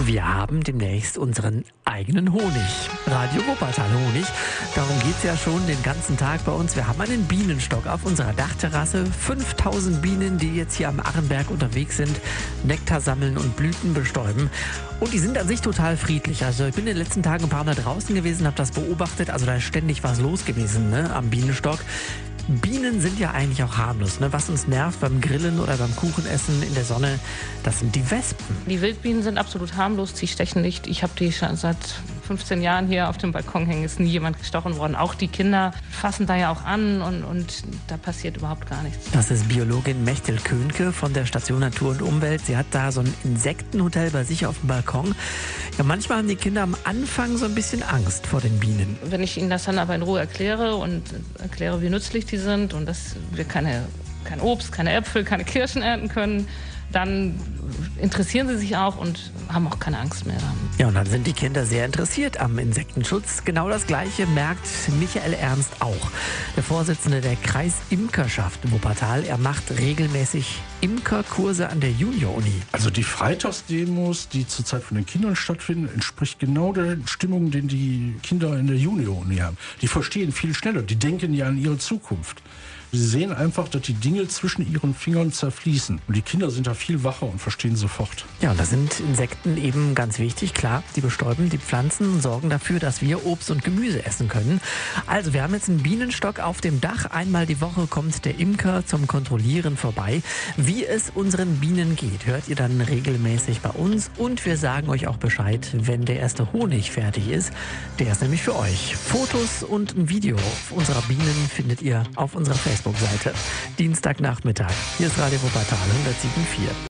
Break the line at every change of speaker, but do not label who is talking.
Wir haben demnächst unseren eigenen Honig. Radio Wuppertal Honig. Darum geht es ja schon den ganzen Tag bei uns. Wir haben einen Bienenstock auf unserer Dachterrasse. 5000 Bienen, die jetzt hier am Arrenberg unterwegs sind, Nektar sammeln und Blüten bestäuben. Und die sind an sich total friedlich. Also ich bin in den letzten Tagen ein paar Mal draußen gewesen, habe das beobachtet. Also da ist ständig was los gewesen, ne, am Bienenstock. Bienen sind ja eigentlich auch harmlos. Ne? Was uns nervt beim Grillen oder beim Kuchenessen in der Sonne, das sind die Wespen.
Die Wildbienen sind absolut harmlos, die stechen nicht. Ich habe die schon seit 15 Jahren hier auf dem Balkon hängen, ist nie jemand gestochen worden. Auch die Kinder fassen da ja auch an und da passiert überhaupt gar nichts.
Das ist Biologin Mechtel Könke von der Station Natur und Umwelt. Sie hat da so ein Insektenhotel bei sich auf dem Balkon. Ja, manchmal haben die Kinder am Anfang so ein bisschen Angst vor den Bienen.
Wenn ich ihnen das dann aber in Ruhe erkläre und erkläre, wie nützlich die sind und dass wir kein Obst, keine Äpfel, keine Kirschen ernten können, dann interessieren sie sich auch und haben auch keine Angst mehr.
Ja, und dann sind die Kinder sehr interessiert am Insektenschutz. Genau das Gleiche merkt Michael Ernst auch. Der Vorsitzende der Kreisimkerschaft Wuppertal. Er macht regelmäßig Imkerkurse an der Junior-Uni.
Also die Freitagsdemos, die zurzeit von den Kindern stattfinden, entspricht genau der Stimmung, den die Kinder in der Junior-Uni haben. Die verstehen viel schneller, die denken ja an ihre Zukunft. Sie sehen einfach, dass die Dinge zwischen ihren Fingern zerfließen. Und die Kinder sind da viel wacher und verstehen sofort.
Ja, und da sind Insekten eben ganz wichtig. Klar, die bestäuben die Pflanzen und sorgen dafür, dass wir Obst und Gemüse essen können. Also, wir haben jetzt einen Bienenstock auf dem Dach. Einmal die Woche kommt der Imker zum Kontrollieren vorbei. Wie es unseren Bienen geht, hört ihr dann regelmäßig bei uns. Und wir sagen euch auch Bescheid, wenn der erste Honig fertig ist. Der ist nämlich für euch. Fotos und ein Video unserer Bienen findet ihr auf unserer Facebook-Seite. Dienstagnachmittag. Hier ist Radio Wuppertal 107.4.